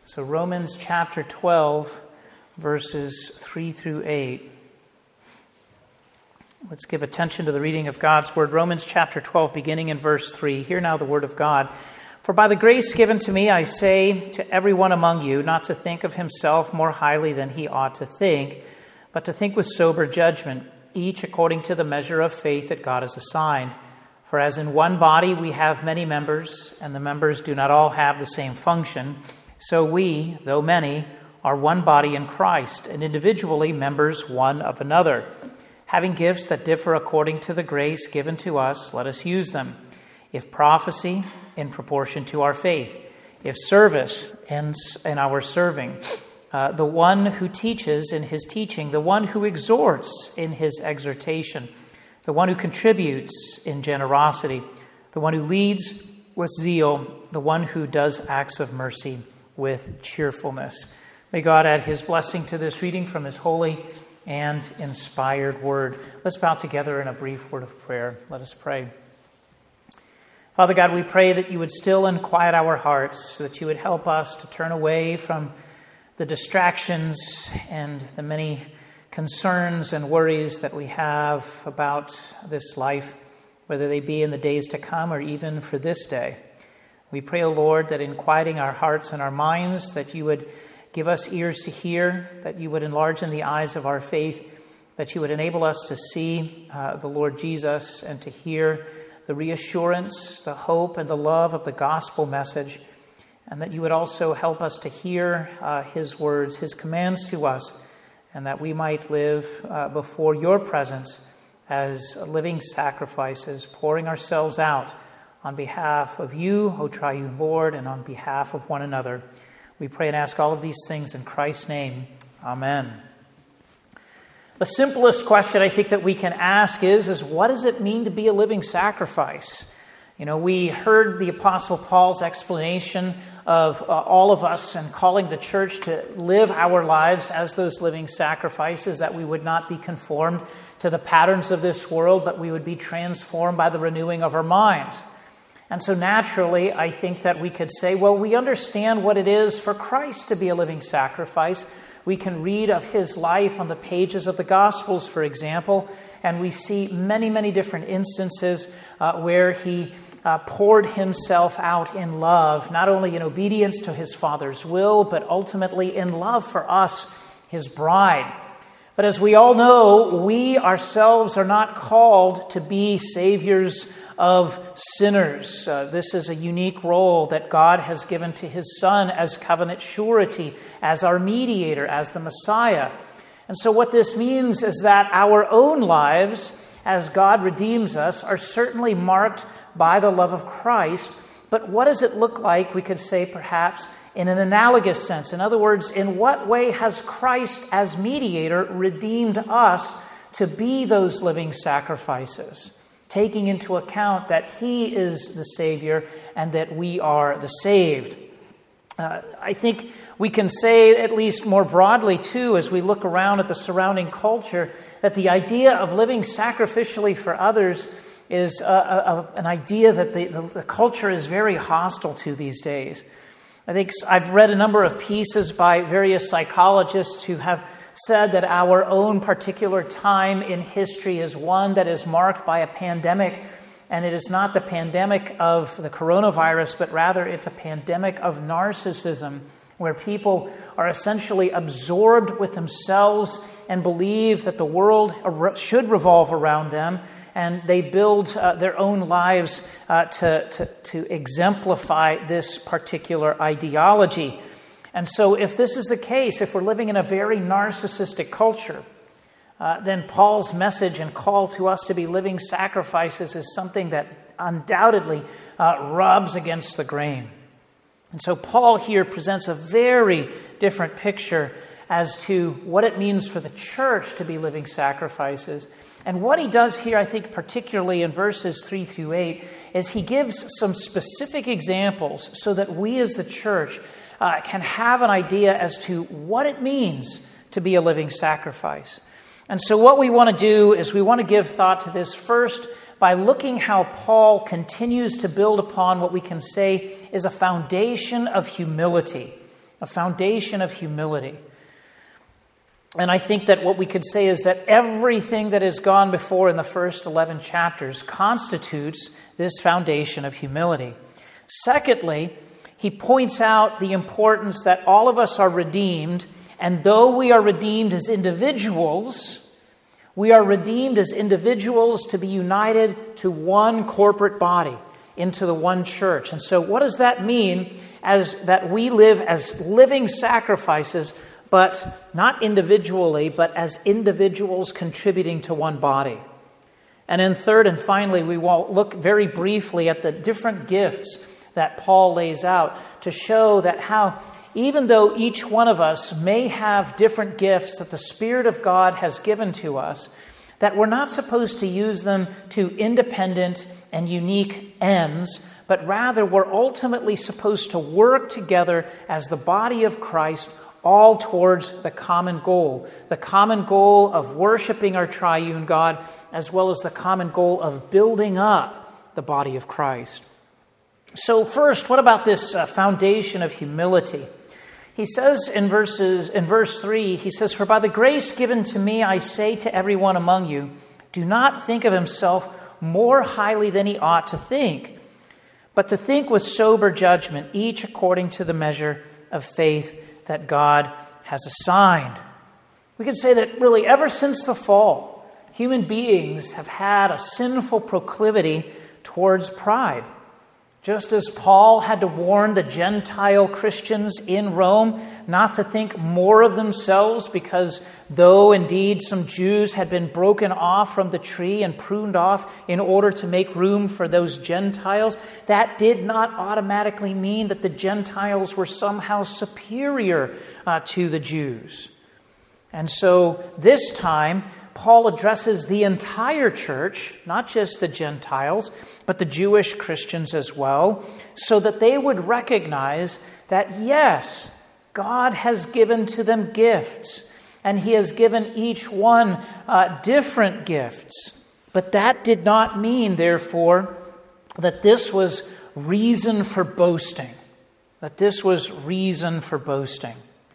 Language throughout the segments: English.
So Romans chapter 12, verses 3 through 8. Let's give attention to the reading of God's word. Romans chapter 12, beginning in verse 3. Hear now the word of God. For by the grace given to me, I say to everyone among you, not to think of himself more highly than he ought to think, but to think with sober judgment, each according to the measure of faith that God has assigned. For as in one body we have many members, and the members do not all have the same function, so we, though many, are one body in Christ, and individually members one of another. Having gifts that differ according to the grace given to us, let us use them. If prophecy, in proportion to our faith. If service, in our serving. The one who teaches in his teaching. The one who exhorts in his exhortation. The one who contributes in generosity. The one who leads with zeal. The one who does acts of mercy with cheerfulness. May God add his blessing to this reading from his holy and inspired word. Let's bow together in a brief word of prayer. Let us pray. Father God, we pray that you would still and quiet our hearts, that you would help us to turn away from the distractions and the many concerns and worries that we have about this life, whether they be in the days to come or even for this day. We pray, O Lord, that in quieting our hearts and our minds, that you would give us ears to hear, that you would enlarge in the eyes of our faith, that you would enable us to see the Lord Jesus and to hear the reassurance, the hope, and the love of the gospel message, and that you would also help us to hear his words, his commands to us, and that we might live before your presence as living sacrifices, pouring ourselves out on behalf of you, O triune Lord, and on behalf of one another. We pray and ask all of these things in Christ's name. Amen. The simplest question I think that we can ask is what does it mean to be a living sacrifice? You know, we heard the Apostle Paul's explanation of all of us and calling the church to live our lives as those living sacrifices, that we would not be conformed to the patterns of this world, but we would be transformed by the renewing of our minds. And so naturally, I think that we could say, well, we understand what it is for Christ to be a living sacrifice. We can read of his life on the pages of the Gospels, for example, and we see many, many different instances where he poured himself out in love, not only in obedience to his Father's will, but ultimately in love for us, his bride. But as we all know, we ourselves are not called to be saviors of sinners. This is a unique role that God has given to his Son as covenant surety, as our mediator, as the Messiah. And so what this means is that our own lives, as God redeems us, are certainly marked by the love of Christ. But what does it look like, we could say perhaps, in an analogous sense? In other words, in what way has Christ as mediator redeemed us to be those living sacrifices, taking into account that he is the Savior and that we are the saved? I think we can say, at least more broadly too, as we look around at the surrounding culture, that the idea of living sacrificially for others is an idea that the culture is very hostile to these days. I think I've read a number of pieces by various psychologists who have said that our own particular time in history is one that is marked by a pandemic, and it is not the pandemic of the coronavirus, but rather it's a pandemic of narcissism, where people are essentially absorbed with themselves and believe that the world should revolve around them, and they build their own lives to exemplify this particular ideology. And so if this is the case, if we're living in a very narcissistic culture, then Paul's message and call to us to be living sacrifices is something that undoubtedly rubs against the grain. And so Paul here presents a very different picture as to what it means for the church to be living sacrifices. And what he does here, I think particularly in verses 3 through 8, is he gives some specific examples so that we as the church can have an idea as to what it means to be a living sacrifice. And so what we want to do is we want to give thought to this first by looking how Paul continues to build upon what we can say is a foundation of humility. a foundation of humility. And I think that what we could say is that everything that has gone before in the first 11 chapters constitutes this foundation of humility. Secondly, he points out the importance that all of us are redeemed, and though we are redeemed as individuals, we are redeemed as individuals to be united to one corporate body, into the one church. And so what does that mean? As that we live as living sacrifices, but not individually, but as individuals contributing to one body. And then third and finally, we will look very briefly at the different gifts that Paul lays out to show that how, even though each one of us may have different gifts that the Spirit of God has given to us, that we're not supposed to use them to independent and unique ends, but rather we're ultimately supposed to work together as the body of Christ, all towards the common goal of worshiping our triune God, as well as the common goal of building up the body of Christ. So first, what about this foundation of humility? He says in verse 3, he says, "For by the grace given to me, I say to everyone among you, do not think of himself more highly than he ought to think, but to think with sober judgment, each according to the measure of faith that God has assigned." We can say that really ever since the fall, human beings have had a sinful proclivity towards pride. Just as Paul had to warn the Gentile Christians in Rome not to think more of themselves, because though indeed some Jews had been broken off from the tree and pruned off in order to make room for those Gentiles, that did not automatically mean that the Gentiles were somehow superior to the Jews. And so this time, Paul addresses the entire church, not just the Gentiles, but the Jewish Christians as well, so that they would recognize that, yes, God has given to them gifts, and he has given each one different gifts. But that did not mean, therefore, that this was reason for boasting. That this was reason for boasting.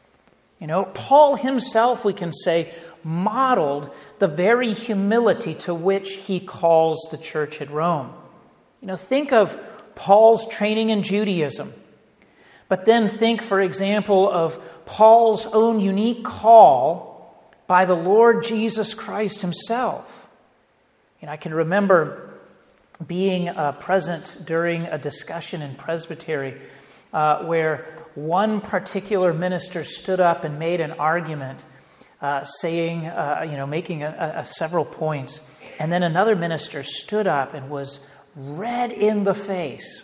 You know, Paul himself, we can say, modeled the very humility to which he calls the church at Rome. You know, think of Paul's training in Judaism, but then think, for example, of Paul's own unique call by the Lord Jesus Christ himself. You know, I can remember being present during a discussion in Presbytery where one particular minister stood up and made an argument saying, making several points. And then another minister stood up and was red in the face.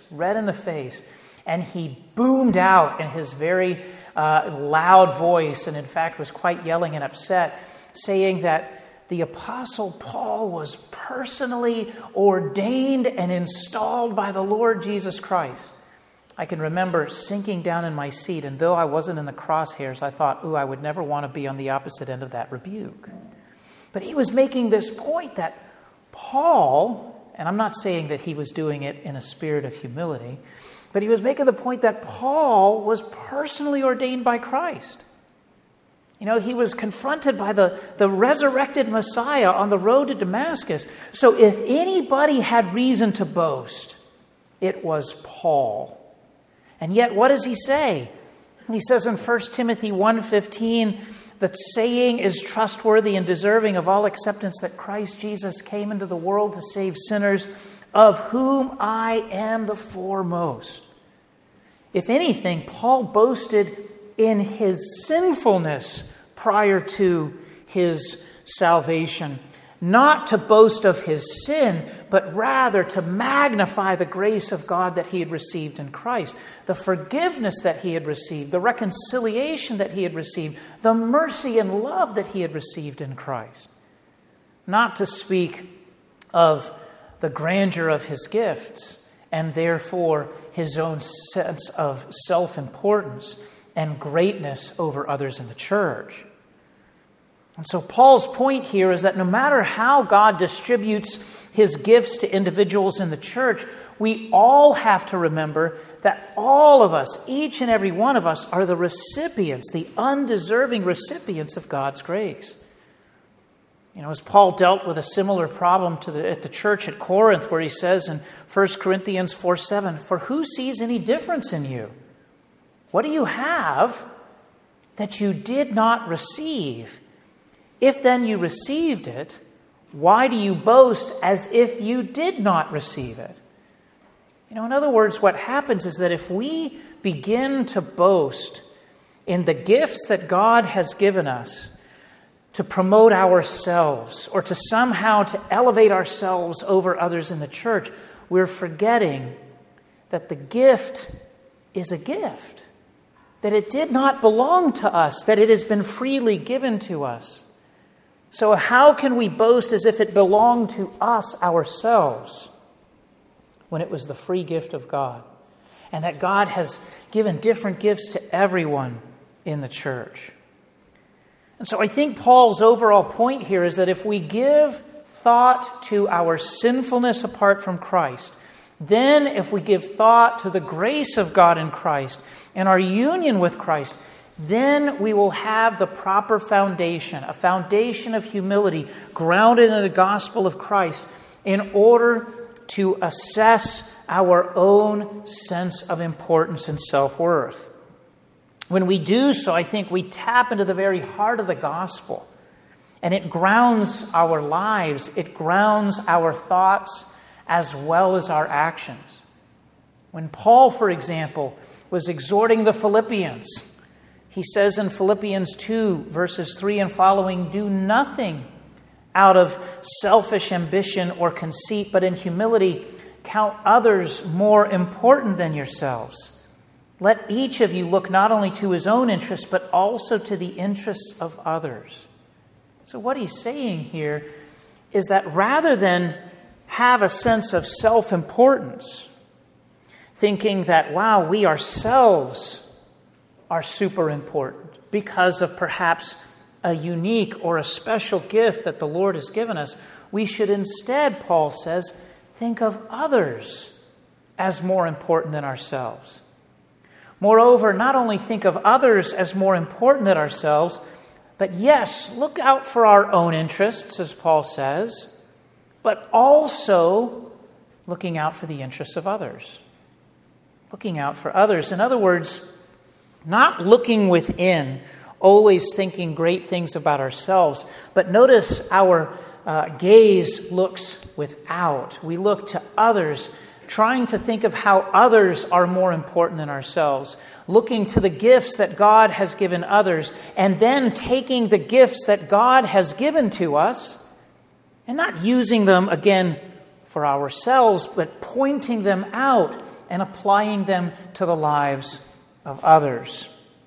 And he boomed out in his very loud voice, and in fact was quite yelling and upset, saying that the Apostle Paul was personally ordained and installed by the Lord Jesus Christ. I can remember sinking down in my seat, and though I wasn't in the crosshairs, I thought, I would never want to be on the opposite end of that rebuke. But he was making this point that Paul, and I'm not saying that he was doing it in a spirit of humility, but he was making the point that Paul was personally ordained by Christ. You know, he was confronted by the resurrected Messiah on the road to Damascus. So if anybody had reason to boast, it was Paul. And yet, what does he say? He says in 1 Timothy 1:15, the saying is trustworthy and deserving of all acceptance that Christ Jesus came into the world to save sinners, of whom I am the foremost. If anything, Paul boasted in his sinfulness prior to his salvation, not to boast of his sin, but rather to magnify the grace of God that he had received in Christ, the forgiveness that he had received, the reconciliation that he had received, the mercy and love that he had received in Christ. Not to speak of the grandeur of his gifts and therefore his own sense of self-importance and greatness over others in the church. And so Paul's point here is that no matter how God distributes his gifts to individuals in the church, we all have to remember that all of us, each and every one of us, are the recipients, the undeserving recipients of God's grace. As Paul dealt with a similar problem at the church at Corinth, where he says in 1 Corinthians 4:7, "For who sees any difference in you? What do you have that you did not receive? If then you received it, why do you boast as if you did not receive it?" In other words, what happens is that if we begin to boast in the gifts that God has given us, to promote ourselves or to somehow to elevate ourselves over others in the church, we're forgetting that the gift is a gift, that it did not belong to us, that it has been freely given to us. So how can we boast as if it belonged to us ourselves when it was the free gift of God, and that God has given different gifts to everyone in the church? And so I think Paul's overall point here is that if we give thought to our sinfulness apart from Christ, then if we give thought to the grace of God in Christ and our union with Christ, then we will have the proper foundation, a foundation of humility grounded in the gospel of Christ, in order to assess our own sense of importance and self-worth. When we do so, I think we tap into the very heart of the gospel, and it grounds our lives, it grounds our thoughts as well as our actions. When Paul, for example, was exhorting the Philippians, he says in Philippians 2, verses 3 and following, "Do nothing out of selfish ambition or conceit, but in humility count others more important than yourselves. Let each of you look not only to his own interests, but also to the interests of others." So what he's saying here is that rather than have a sense of self-importance, thinking that, wow, we ourselves are super important because of perhaps a unique or a special gift that the Lord has given us, we should instead, Paul says, think of others as more important than ourselves. Moreover, not only think of others as more important than ourselves, but yes, look out for our own interests, as Paul says, but also looking out for the interests of others. Looking out for others. In other words, not looking within, always thinking great things about ourselves, but notice our gaze looks without. We look to others, trying to think of how others are more important than ourselves, looking to the gifts that God has given others, and then taking the gifts that God has given to us and not using them again for ourselves, but pointing them out and applying them to the lives of others.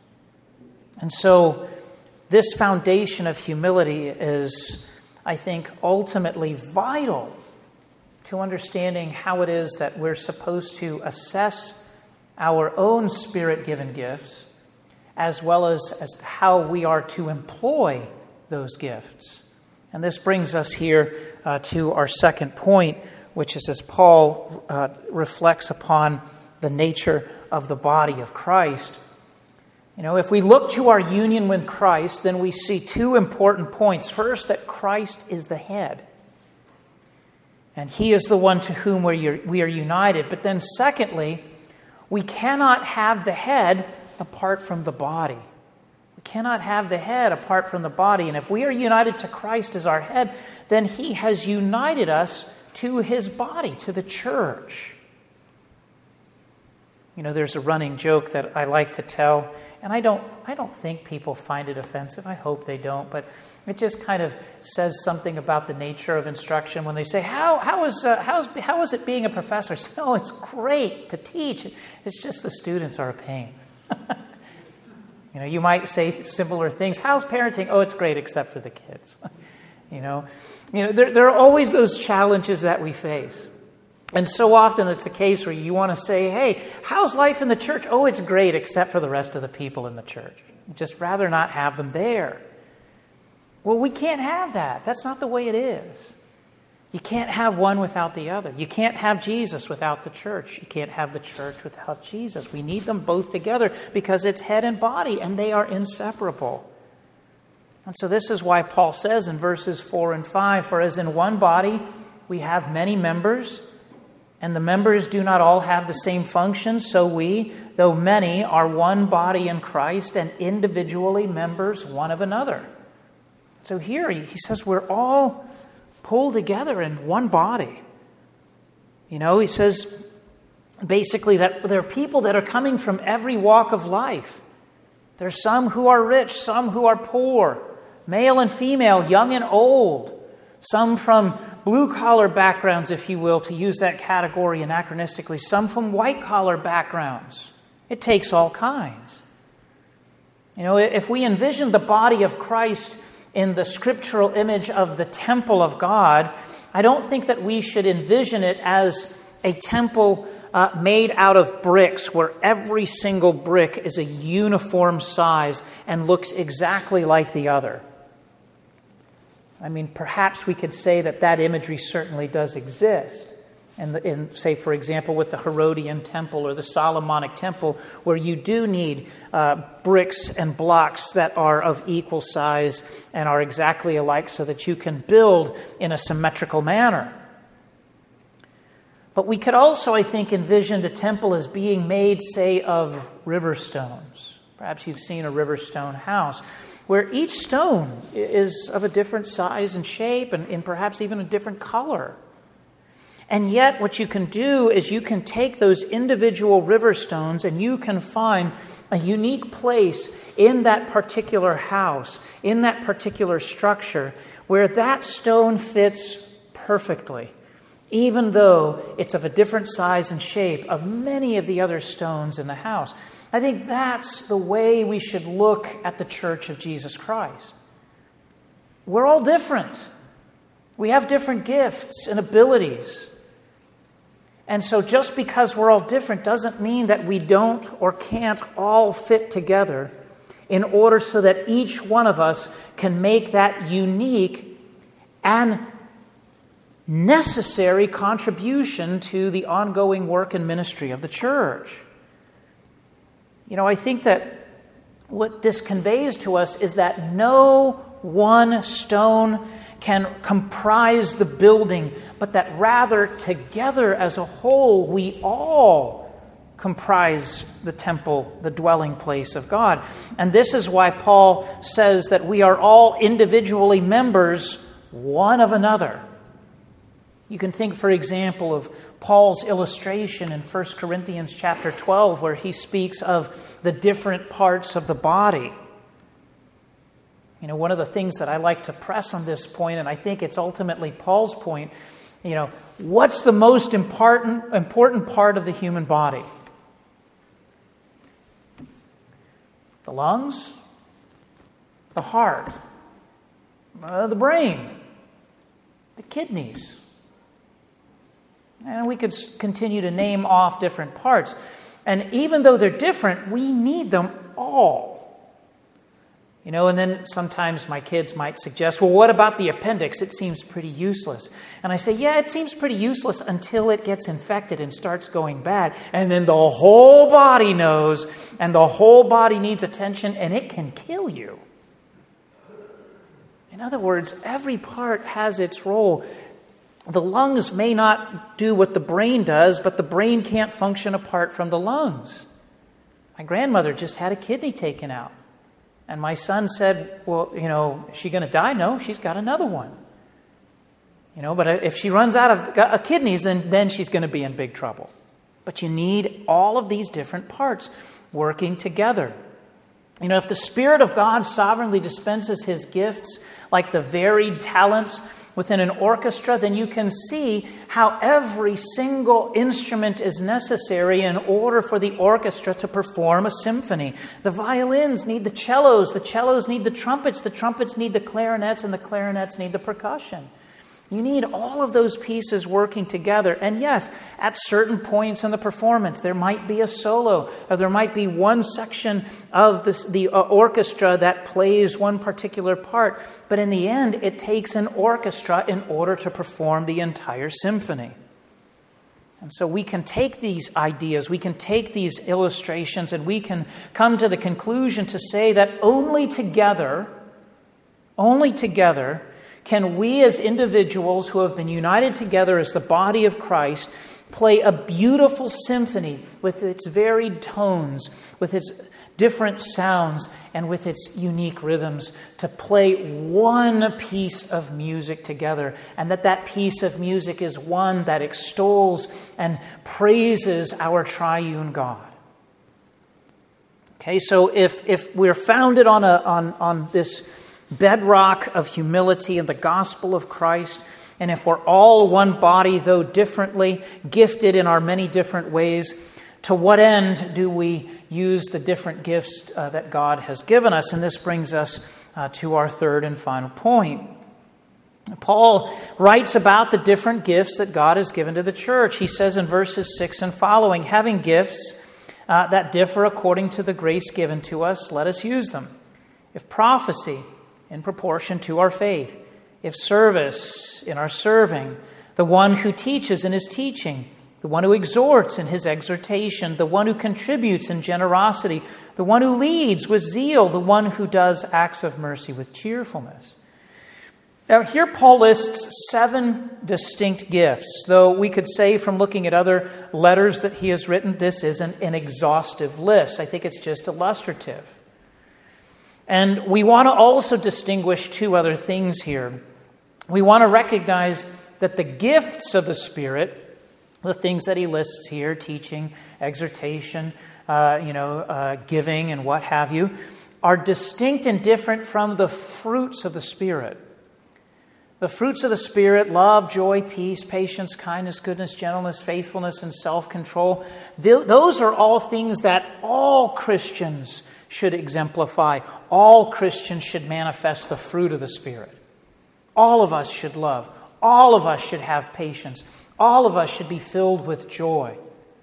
And so this foundation of humility is, I think, ultimately vital to understanding how it is that we're supposed to assess our own Spirit-given gifts, as well as how we are to employ those gifts. And this brings us here to our second point, which is as Paul reflects upon the nature of the body of Christ. If we look to our union with Christ, then we see two important points. First, that Christ is the head, and He is the one to whom we are united. But then secondly, we cannot have the head apart from the body. We cannot have the head apart from the body. And if we are united to Christ as our head, then He has united us to His body, to the church. There's a running joke that I like to tell, and I don't think people find it offensive. I hope they don't, but it just kind of says something about the nature of instruction when they say, "How is it being a professor?" So, "Oh, it's great to teach. It's just the students are a pain." You might say similar things. "How's parenting?" "Oh, it's great except for the kids." There are always those challenges that we face. And so often it's the case where you want to say, "Hey, how's life in the church?" "Oh, it's great except for the rest of the people in the church." You'd just rather not have them there. Well, we can't have that. That's not the way it is. You can't have one without the other. You can't have Jesus without the church. You can't have the church without Jesus. We need them both together because it's head and body, and they are inseparable. And so this is why Paul says in verses 4 and 5, "For as in one body we have many members, and the members do not all have the same function, so we, though many, are one body in Christ and individually members one of another." So here he says we're all pulled together in one body. He says basically that there are people that are coming from every walk of life. There's some who are rich, some who are poor, male and female, young and old, some from blue-collar backgrounds, if you will, to use that category anachronistically, some from white-collar backgrounds. It takes all kinds. If we envision the body of Christ in the scriptural image of the temple of God, I don't think that we should envision it as a temple made out of bricks where every single brick is a uniform size and looks exactly like the other. I mean, perhaps we could say that imagery certainly does exist. And say, for example, with the Herodian temple or the Solomonic temple, where you do need bricks and blocks that are of equal size and are exactly alike so that you can build in a symmetrical manner. But we could also, I think, envision the temple as being made, say, of river stones. Perhaps you've seen a river stone house, where each stone is of a different size and shape and perhaps even a different color. And yet what you can do is you can take those individual river stones and you can find a unique place in that particular house, in that particular structure, where that stone fits perfectly, even though it's of a different size and shape of many of the other stones in the house. I think that's the way we should look at the Church of Jesus Christ. We're all different. We have different gifts and abilities. And so just because we're all different doesn't mean that we don't or can't all fit together in order so that each one of us can make that unique and necessary contribution to the ongoing work and ministry of the church. I think that what this conveys to us is that no one stone can comprise the building, but that rather together as a whole, we all comprise the temple, the dwelling place of God. And this is why Paul says that we are all individually members one of another. You can think, for example, of Paul's illustration in 1 Corinthians chapter 12, where he speaks of the different parts of the body. One of the things that I like to press on this point, and I think it's ultimately Paul's point, what's the most important part of the human body? The lungs, the heart, the brain, the kidneys. And we could continue to name off different parts. And even though they're different, we need them all. And then sometimes my kids might suggest, well, what about the appendix? It seems pretty useless. And I say, yeah, it seems pretty useless until it gets infected and starts going bad. And then the whole body knows, and the whole body needs attention, and it can kill you. In other words, every part has its role. The lungs may not do what the brain does, but the brain can't function apart from the lungs. My grandmother just had a kidney taken out. And my son said, well, is she going to die? No, she's got another one. But if she runs out of kidneys, then she's going to be in big trouble. But you need all of these different parts working together. If the Spirit of God sovereignly dispenses His gifts, like the varied talents within an orchestra, then you can see how every single instrument is necessary in order for the orchestra to perform a symphony. The violins need the cellos need the trumpets need the clarinets, and the clarinets need the percussion. You need all of those pieces working together. And yes, at certain points in the performance, there might be a solo, or there might be one section of the orchestra that plays one particular part. But in the end, it takes an orchestra in order to perform the entire symphony. And so we can take these ideas, we can take these illustrations, and we can come to the conclusion to say that only together can we as individuals who have been united together as the body of Christ play a beautiful symphony with its varied tones, with its different sounds, and with its unique rhythms, to play one piece of music together, and that piece of music is one that extols and praises our triune God. Okay, so if we're founded on this bedrock of humility and the gospel of Christ, and if we're all one body, though differently, gifted in our many different ways, to what end do we use the different gifts that God has given us? And this brings us to our third and final point. Paul writes about the different gifts that God has given to the church. He says in verses 6 and following, having gifts that differ according to the grace given to us, let us use them. If prophecy, in proportion to our faith. If service, in our serving. The one who teaches in his teaching. The one who exhorts in his exhortation. The one who contributes in generosity. The one who leads with zeal. The one who does acts of mercy with cheerfulness. Now here Paul lists 7 distinct gifts, though we could say from looking at other letters that he has written, this isn't an exhaustive list. I think it's just illustrative. And we want to also distinguish 2 other things here. We want to recognize that the gifts of the Spirit, the things that he lists here, teaching, exhortation, giving and what have you, are distinct and different from the fruits of the Spirit. The fruits of the Spirit, love, joy, peace, patience, kindness, goodness, gentleness, faithfulness, and self-control, those are all things that all Christians should exemplify. All Christians should manifest the fruit of the Spirit. All of us should love. All of us should have patience. All of us should be filled with joy.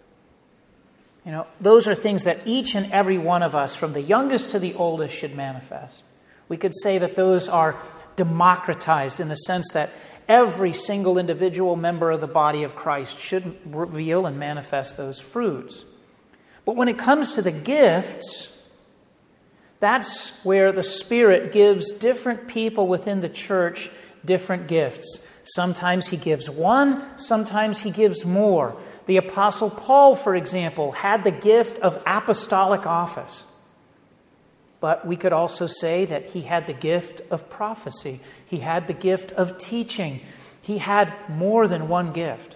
Those are things that each and every one of us, from the youngest to the oldest, should manifest. We could say that those are democratized in the sense that every single individual member of the body of Christ should reveal and manifest those fruits. But when it comes to the gifts, that's where the Spirit gives different people within the church different gifts. Sometimes he gives one, sometimes he gives more. The Apostle Paul, for example, had the gift of apostolic office. But we could also say that he had the gift of prophecy. He had the gift of teaching. He had more than one gift.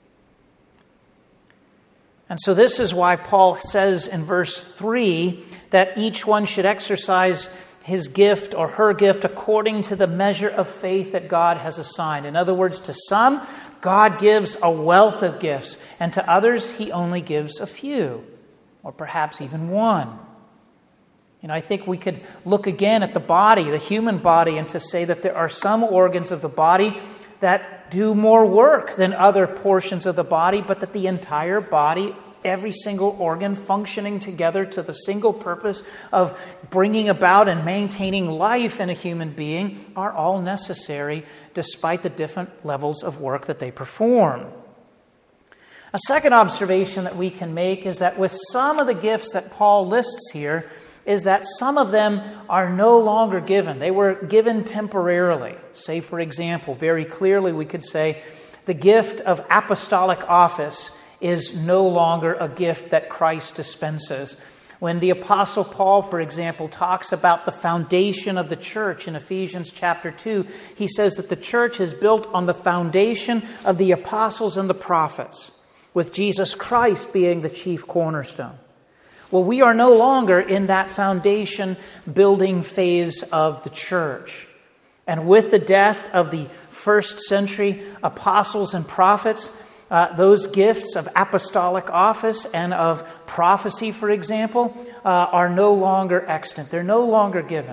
And so this is why Paul says in verse 3 that each one should exercise his gift or her gift according to the measure of faith that God has assigned. In other words, to some, God gives a wealth of gifts, and to others, he only gives a few, or perhaps even one. I think we could look again at the body, the human body, and to say that there are some organs of the body that do more work than other portions of the body, but that the entire body, every single organ functioning together to the single purpose of bringing about and maintaining life in a human being, are all necessary despite the different levels of work that they perform. A second observation that we can make is that with some of the gifts that Paul lists here, is that some of them are no longer given. They were given temporarily. Say, for example, very clearly we could say the gift of apostolic office is no longer a gift that Christ dispenses. When the Apostle Paul, for example, talks about the foundation of the church in Ephesians chapter 2, he says that the church is built on the foundation of the apostles and the prophets, with Jesus Christ being the chief cornerstone. Well, we are no longer in that foundation building phase of the church. And with the death of the first century apostles and prophets, those gifts of apostolic office and of prophecy, for example, are no longer extant. They're no longer given.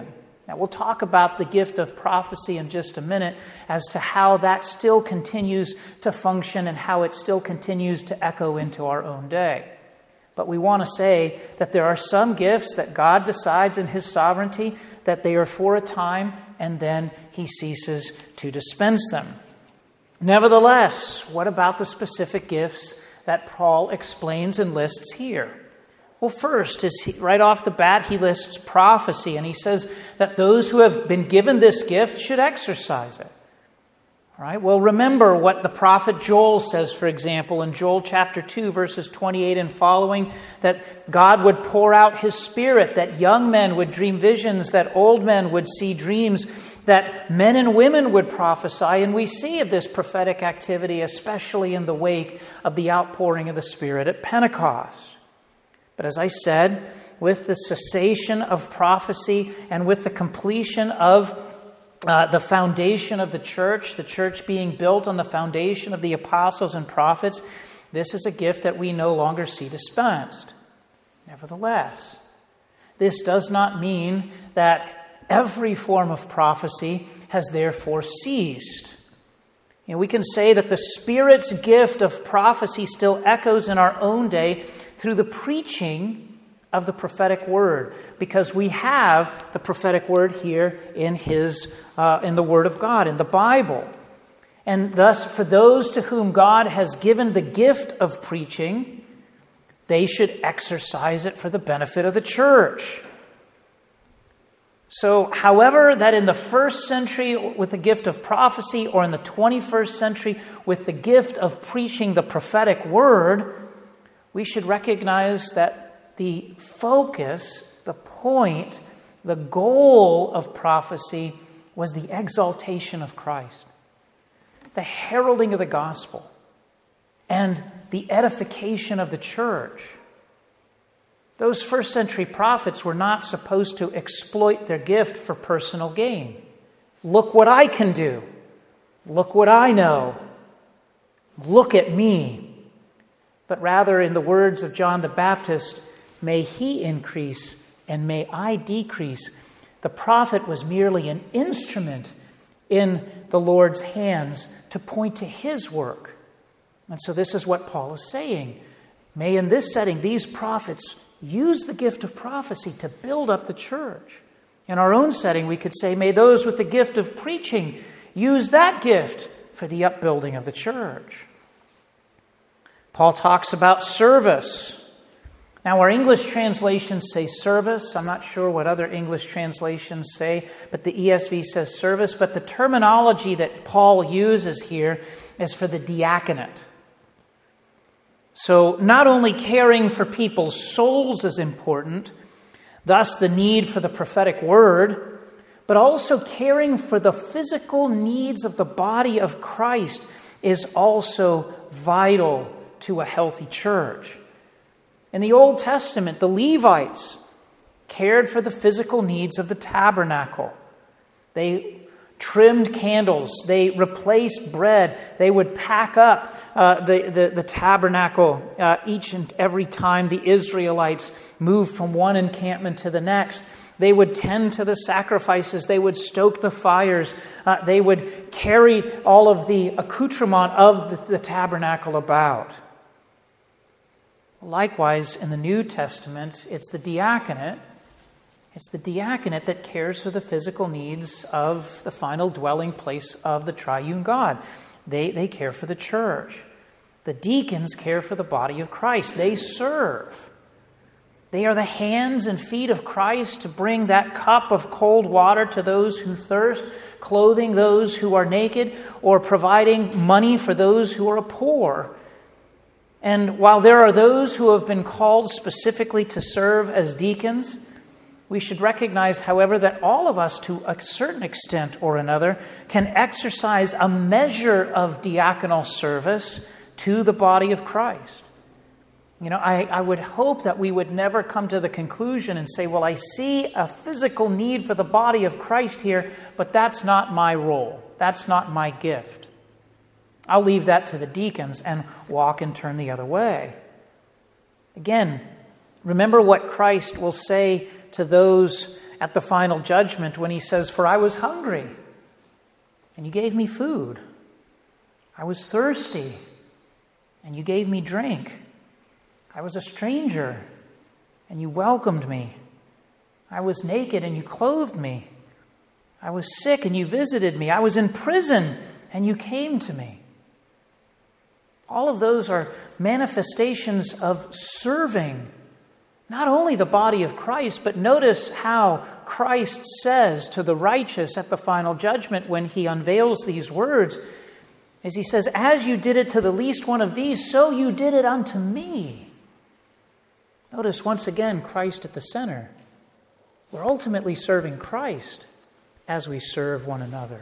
Now, we'll talk about the gift of prophecy in just a minute as to how that still continues to function and how it still continues to echo into our own day. But we want to say that there are some gifts that God decides in His sovereignty that they are for a time and then He ceases to dispense them. Nevertheless, what about the specific gifts that Paul explains and lists here? Well, first, right off the bat, he lists prophecy, and he says that those who have been given this gift should exercise it. All right? Well, remember what the prophet Joel says, for example, in Joel chapter 2, verses 28 and following, that God would pour out His Spirit, that young men would dream visions, that old men would see dreams, that men and women would prophesy. And we see of this prophetic activity, especially in the wake of the outpouring of the Spirit at Pentecost. But as I said, with the cessation of prophecy and with the completion of the foundation of the church being built on the foundation of the apostles and prophets, this is a gift that we no longer see dispensed. Nevertheless, this does not mean that every form of prophecy has therefore ceased. We can say that the Spirit's gift of prophecy still echoes in our own day through the preaching of the prophetic word, because we have the prophetic word here in the Word of God, in the Bible. And thus, for those to whom God has given the gift of preaching, they should exercise it for the benefit of the church. So, however, that in the first century with the gift of prophecy, or in the 21st century with the gift of preaching the prophetic word, we should recognize that the focus, the point, the goal of prophecy was the exaltation of Christ, the heralding of the gospel, and the edification of the church. Those first century prophets were not supposed to exploit their gift for personal gain. Look what I can do. Look what I know. Look at me. But rather, in the words of John the Baptist, may he increase and may I decrease. The prophet was merely an instrument in the Lord's hands to point to His work. And so this is what Paul is saying. May in this setting, these prophets use the gift of prophecy to build up the church. In our own setting, we could say, may those with the gift of preaching use that gift for the upbuilding of the church. Paul talks about service. Now, our English translations say service. I'm not sure what other English translations say, but the ESV says service. But the terminology that Paul uses here is for the diaconate. So not only caring for people's souls is important, thus the need for the prophetic word, but also caring for the physical needs of the body of Christ is also vital to a healthy church. In the Old Testament, the Levites cared for the physical needs of the tabernacle. They trimmed candles. They replaced bread. They would pack up the tabernacle each and every time the Israelites moved from one encampment to the next. They would tend to the sacrifices. They would stoke the fires. They would carry all of the accoutrement of the tabernacle about. Likewise, in the New Testament, it's the diaconate. It's the diaconate that cares for the physical needs of the final dwelling place of the triune God. They care for the church. The deacons care for the body of Christ. They serve. They are the hands and feet of Christ to bring that cup of cold water to those who thirst, clothing those who are naked, or providing money for those who are poor. And while there are those who have been called specifically to serve as deacons, we should recognize, however, that all of us, to a certain extent or another, can exercise a measure of diaconal service to the body of Christ. I would hope that we would never come to the conclusion and say, well, I see a physical need for the body of Christ here, but that's not my role. That's not my gift. I'll leave that to the deacons and walk and turn the other way. Again, remember what Christ will say to those at the final judgment when he says, "For I was hungry, and you gave me food. I was thirsty, and you gave me drink. I was a stranger, and you welcomed me. I was naked, and you clothed me. I was sick, and you visited me. I was in prison, and you came to me." All of those are manifestations of serving not only the body of Christ, but notice how Christ says to the righteous at the final judgment when he unveils these words, as he says, "As you did it to the least one of these, so you did it unto me." Notice once again Christ at the center. We're ultimately serving Christ as we serve one another.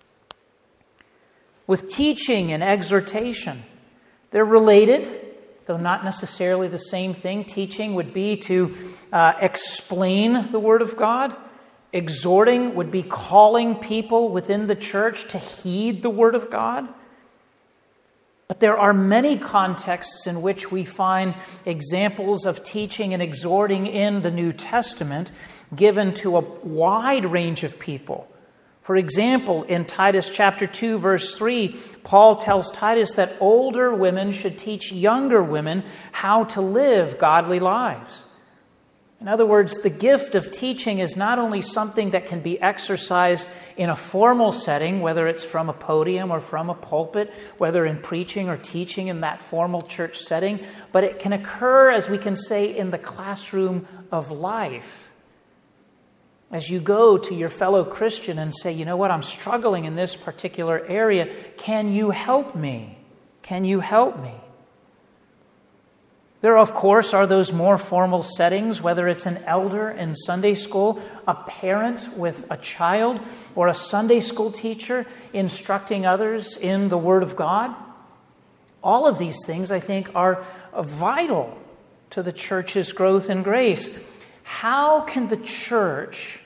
With teaching and exhortation, they're related, though not necessarily the same thing. Teaching would be to explain the Word of God. Exhorting would be calling people within the church to heed the Word of God. But there are many contexts in which we find examples of teaching and exhorting in the New Testament given to a wide range of people. For example, in Titus chapter 2, verse 3, Paul tells Titus that older women should teach younger women how to live godly lives. In other words, the gift of teaching is not only something that can be exercised in a formal setting, whether it's from a podium or from a pulpit, whether in preaching or teaching in that formal church setting, but it can occur, as we can say, in the classroom of life. As you go to your fellow Christian and say, "You know what, I'm struggling in this particular area. Can you help me? Can you help me?" There, of course, are those more formal settings, whether it's an elder in Sunday school, a parent with a child, or a Sunday school teacher instructing others in the Word of God. All of these things, I think, are vital to the church's growth and grace. How can the church,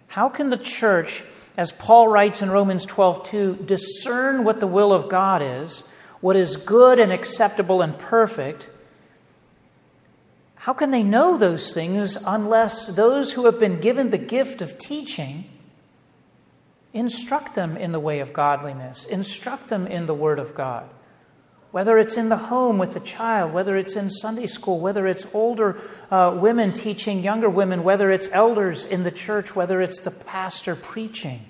as Paul writes in Romans 12:2, discern what the will of God is, what is good and acceptable and perfect? How can they know those things unless those who have been given the gift of teaching instruct them in the way of godliness, instruct them in the Word of God? Whether it's in the home with the child, whether it's in Sunday school, whether it's older women teaching younger women, whether it's elders in the church, whether it's the pastor preaching.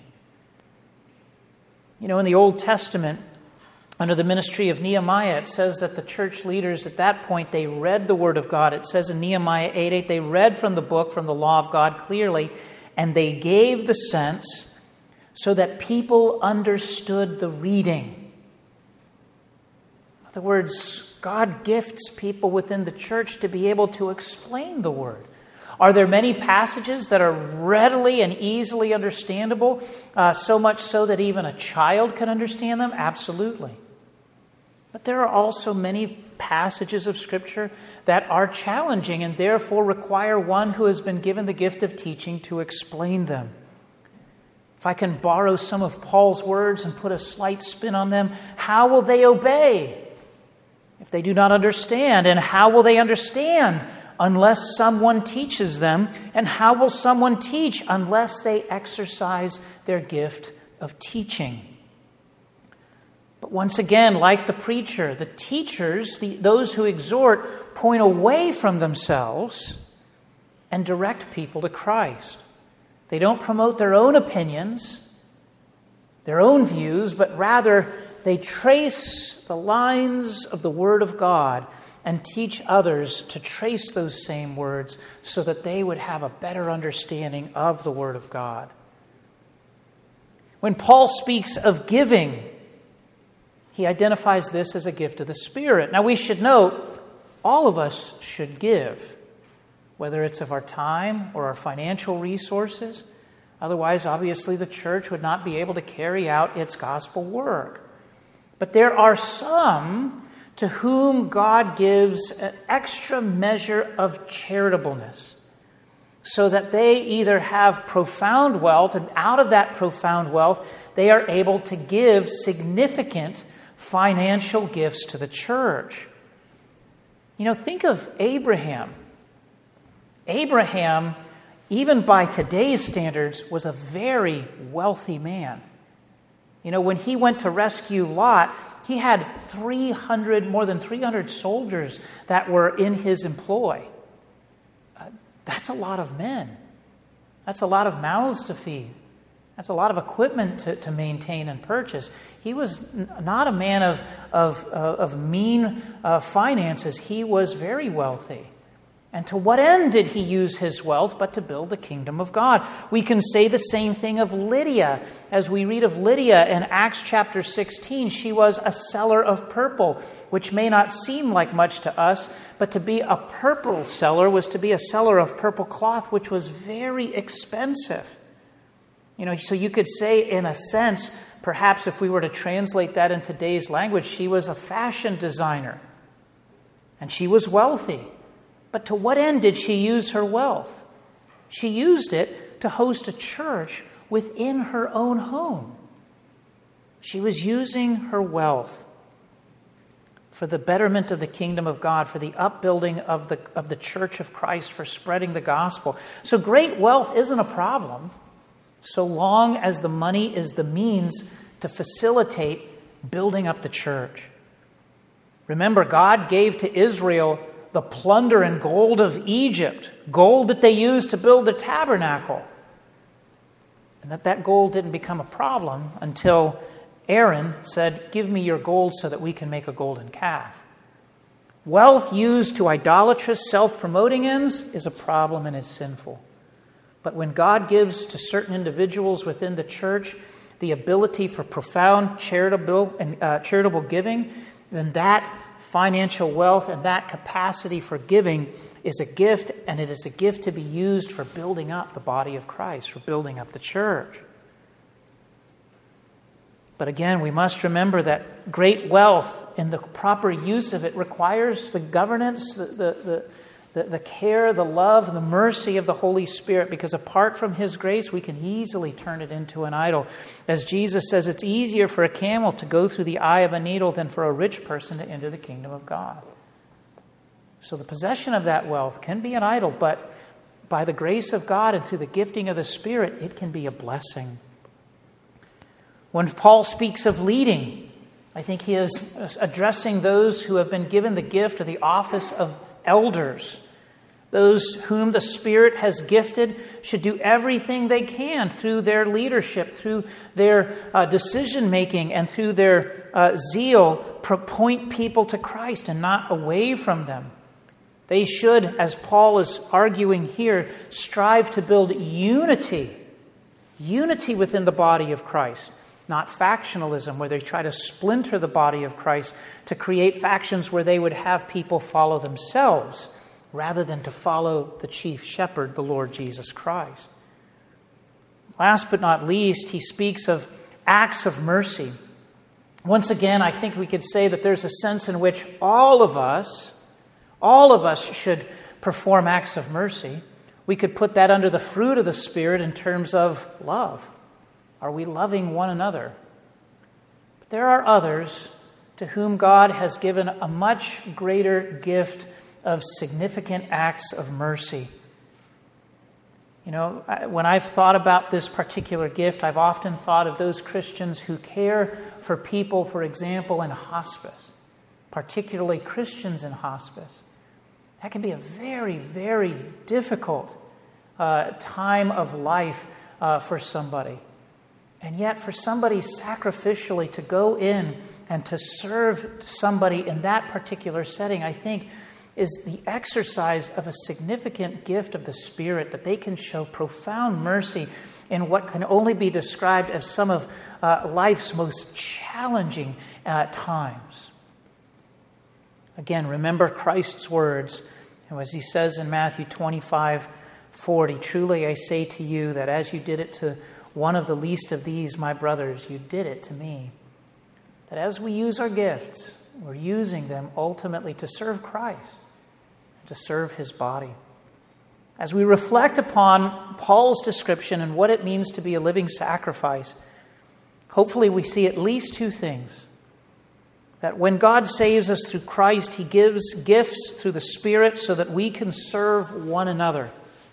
You know, in the Old Testament, under the ministry of Nehemiah, it says that the church leaders at that point, they read the Word of God. It says in Nehemiah 8:8, they read from the book, from the law of God clearly, and they gave the sense so that people understood the reading. In other words, God gifts people within the church to be able to explain the Word. Are there many passages that are readily and easily understandable, so much so that even a child can understand them? Absolutely. But there are also many passages of Scripture that are challenging and therefore require one who has been given the gift of teaching to explain them. If I can borrow some of Paul's words and put a slight spin on them, how will they obey if they do not understand? And how will they understand unless someone teaches them? And how will someone teach unless they exercise their gift of teaching? But once again, like the preacher, the teachers, those who exhort, point away from themselves and direct people to Christ. They don't promote their own opinions, their own views, but rather they trace the lines of the Word of God and teach others to trace those same words so that they would have a better understanding of the Word of God. When Paul speaks of giving, he identifies this as a gift of the Spirit. Now we should note, all of us should give, whether it's of our time or our financial resources. Otherwise, obviously, the church would not be able to carry out its gospel work. But there are some to whom God gives an extra measure of charitableness, so that they either have profound wealth, and out of that profound wealth, they are able to give significant financial gifts to the church. You know, think of Abraham. Abraham even by today's standards, was a very wealthy man. You know, when he went to rescue Lot, he had more than 300 soldiers that were in his employ. That's a lot of men. That's a lot of mouths to feed. That's a lot of equipment to maintain and purchase. He was not a man of mean finances. He was very wealthy. And to what end did he use his wealth but to build the kingdom of God? We can say the same thing of Lydia. As we read of Lydia in Acts chapter 16, she was a seller of purple, which may not seem like much to us, but to be a purple seller was to be a seller of purple cloth, which was very expensive. You know, so you could say, in a sense, perhaps if we were to translate that in today's language, she was a fashion designer. And she was wealthy. But to what end did she use her wealth? She used it to host a church within her own home. She was using her wealth for the betterment of the kingdom of God, for the upbuilding of the church of Christ, for spreading the gospel. So great wealth isn't a problem, so long as the money is the means to facilitate building up the church. Remember, God gave to Israel the plunder and gold of Egypt, gold that they used to build the tabernacle. And that gold didn't become a problem until Aaron said, "Give me your gold so that we can make a golden calf." Wealth used to idolatrous, self-promoting ends is a problem and is sinful. But when God gives to certain individuals within the church the ability for profound charitable giving, then that financial wealth and that capacity for giving is a gift, and it is a gift to be used for building up the body of Christ, for building up the church. But again, we must remember that great wealth and the proper use of it requires the governance, the care, the love, the mercy of the Holy Spirit, because apart from His grace, we can easily turn it into an idol. As Jesus says, it's easier for a camel to go through the eye of a needle than for a rich person to enter the kingdom of God. So the possession of that wealth can be an idol, but by the grace of God and through the gifting of the Spirit, it can be a blessing. When Paul speaks of leading, I think he is addressing those who have been given the gift of the office of elders. Those whom the Spirit has gifted should do everything they can through their leadership, through their decision-making, and through their zeal, point people to Christ and not away from them. They should, as Paul is arguing here, strive to build unity within the body of Christ. Not factionalism, where they try to splinter the body of Christ to create factions where they would have people follow themselves, rather than to follow the chief shepherd, the Lord Jesus Christ. Last but not least, he speaks of acts of mercy. Once again, I think we could say that there's a sense in which all of us should perform acts of mercy. We could put that under the fruit of the Spirit in terms of love. Are we loving one another? But there are others to whom God has given a much greater gift of significant acts of mercy. You know, when I've thought about this particular gift, I've often thought of those Christians who care for people, for example, in hospice, particularly Christians in hospice. That can be a very, very difficult time of life for somebody. And yet for somebody sacrificially to go in and to serve somebody in that particular setting, I think, is the exercise of a significant gift of the Spirit, that they can show profound mercy in what can only be described as some of life's most challenging times. Again, remember Christ's words, and as he says in Matthew 25:40, "Truly I say to you that as you did it to one of the least of these, my brothers, you did it to me." That as we use our gifts, we're using them ultimately to serve Christ and to serve His body. As we reflect upon Paul's description and what it means to be a living sacrifice, hopefully we see at least two things. That when God saves us through Christ, He gives gifts through the Spirit so that we can serve one another.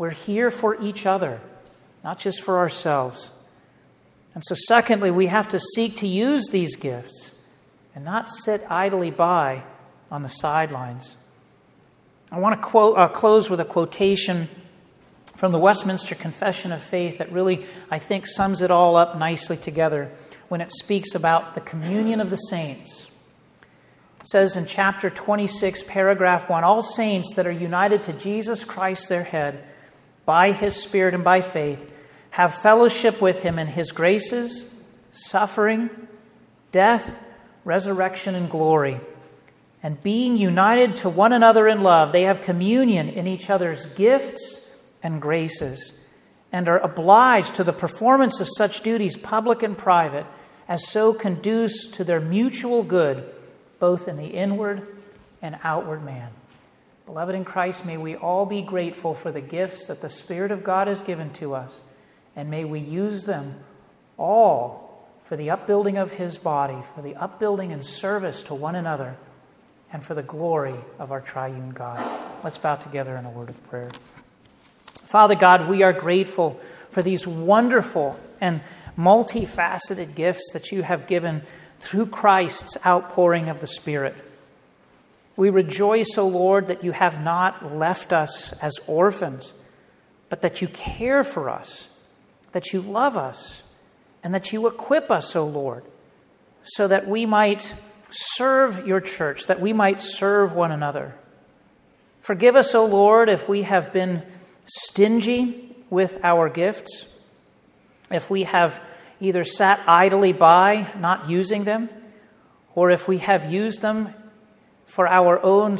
We're here for each other, not just for ourselves. And so secondly, we have to seek to use these gifts and not sit idly by on the sidelines. I want to close with a quotation from the Westminster Confession of Faith that really, I think, sums it all up nicely together when it speaks about the communion of the saints. It says in chapter 26, paragraph 1, all saints that are united to Jesus Christ, their head, by His Spirit and by faith, have fellowship with Him in His graces, suffering, death, resurrection, and glory. And being united to one another in love, they have communion in each other's gifts and graces, and are obliged to the performance of such duties, public and private, as so conduce to their mutual good, both in the inward and outward man. Beloved in Christ, may we all be grateful for the gifts that the Spirit of God has given to us, and may we use them all for the upbuilding of His body, for the upbuilding and service to one another, and for the glory of our triune God. Let's bow together in a word of prayer. Father God, we are grateful for these wonderful and multifaceted gifts that you have given through Christ's outpouring of the Spirit. We rejoice, O Lord, that you have not left us as orphans, but that you care for us, that you love us, and that you equip us, O Lord, so that we might serve your church, that we might serve one another. Forgive us, O Lord, if we have been stingy with our gifts, if we have either sat idly by, not using them, or if we have used them for our own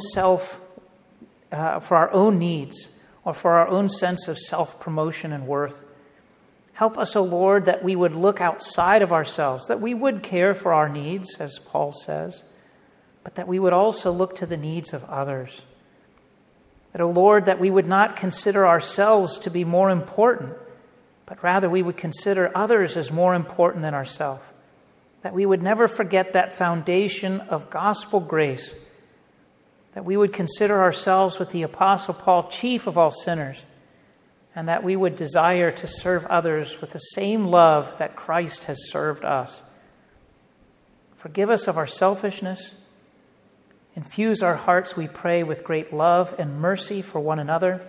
for our own needs, or for our own sense of self-promotion and worth. Help us, O Lord, that we would look outside of ourselves, that we would care for our needs, as Paul says, but that we would also look to the needs of others. That, O Lord, that we would not consider ourselves to be more important, but rather we would consider others as more important than ourselves. That we would never forget that foundation of gospel grace. That we would consider ourselves with the Apostle Paul, chief of all sinners, and that we would desire to serve others with the same love that Christ has served us. Forgive us of our selfishness. Infuse our hearts, we pray, with great love and mercy for one another,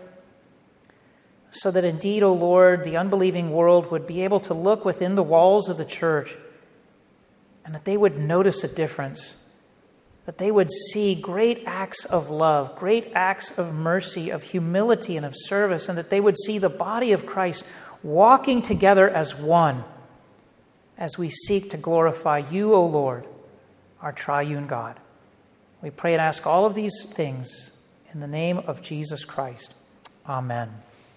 so that indeed, O Lord, the unbelieving world would be able to look within the walls of the church and that they would notice a difference, that they would see great acts of love, great acts of mercy, of humility and of service, and that they would see the body of Christ walking together as one as we seek to glorify you, O Lord, our triune God. We pray and ask all of these things in the name of Jesus Christ. Amen.